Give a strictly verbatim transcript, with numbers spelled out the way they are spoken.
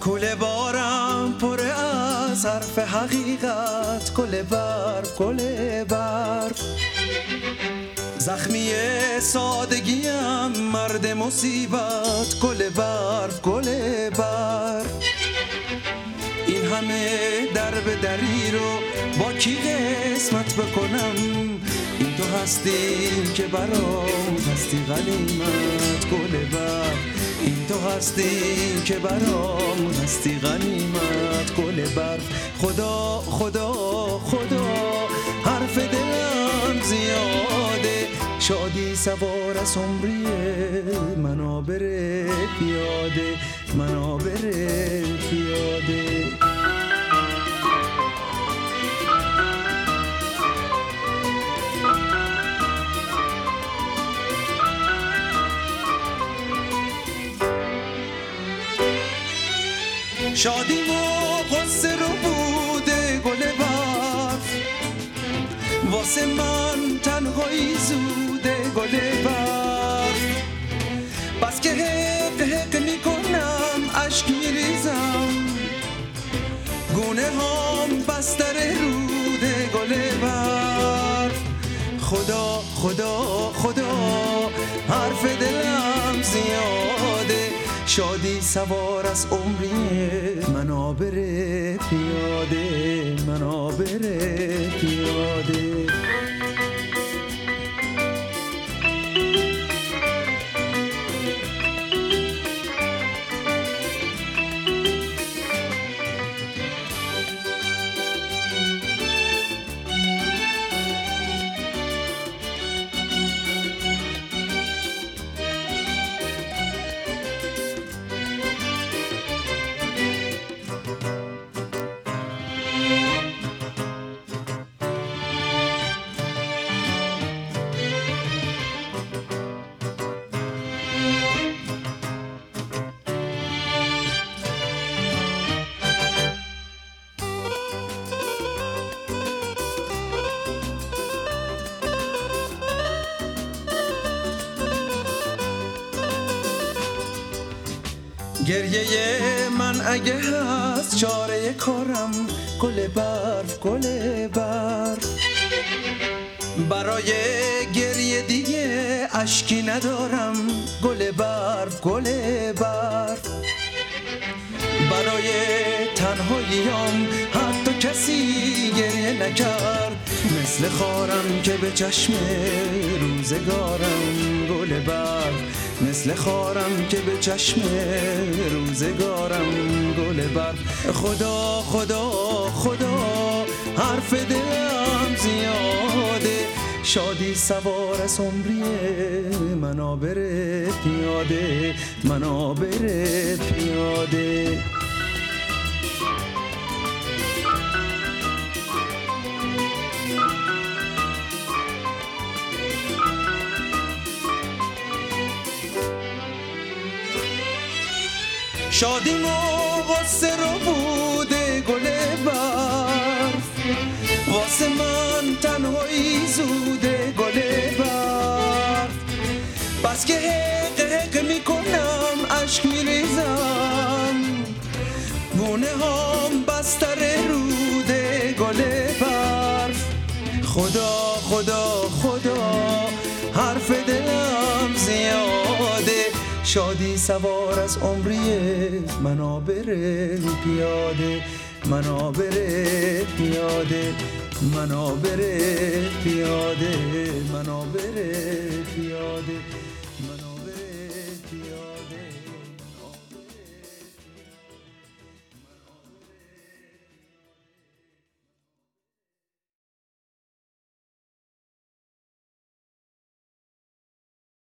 کوله بارم پر از حرف حقیقت، گل برف گل برف. زخمی سادگیم مرد مصیبت، گل برف گل برف. این همه در به دری رو با کی قسمت بکنم؟ این تو هستی که برام هستی غنیمت، گل برف. این تو هستی که برام هستی غنیمت، گل برف. خدا خدا خدا حرف دلم زیاده، شادی سوار از عمریه، منو بره پیاده، منو بره پیاده. شادی و غصه رو بوده گل برف، واسه من تنهایی زوده گل برف. بس که حق حق میکنم اشک میریزم، گونه هم بستر روده گل برف. خدا خدا خدا حرف دلم زیاده، شادی سوار از عمریه، منو بره پیاده، منو بره پیاده. گریه من اگه هست چاره کارم، گل برف گل برف. برای گریه دیگه اشکی ندارم، گل برف گل برف. برای تنهاییام حتی کسی گریه نکرد، مثل خارم که به چشم روزگارم، گل برف. مثل خارم که به چشم روزگارم، گل برف. خدا خدا خدا حرف دلم زیاده، شادی سوار از عمریه، منو بره پیاده، منو بره پیاده. شادی و غصه رو بوده گل برف، واسه من تنهایی زوده گل برف. بس که حق حق میکنم اشک میریزم، گونه هم بستر روده گل برف. خدا خدا خدا حرف دلم زیاده، شادی سوار از عمریه، منو بره پیاده، منو بره پیاده، منو بره پیاده، منو بره پیاده، منو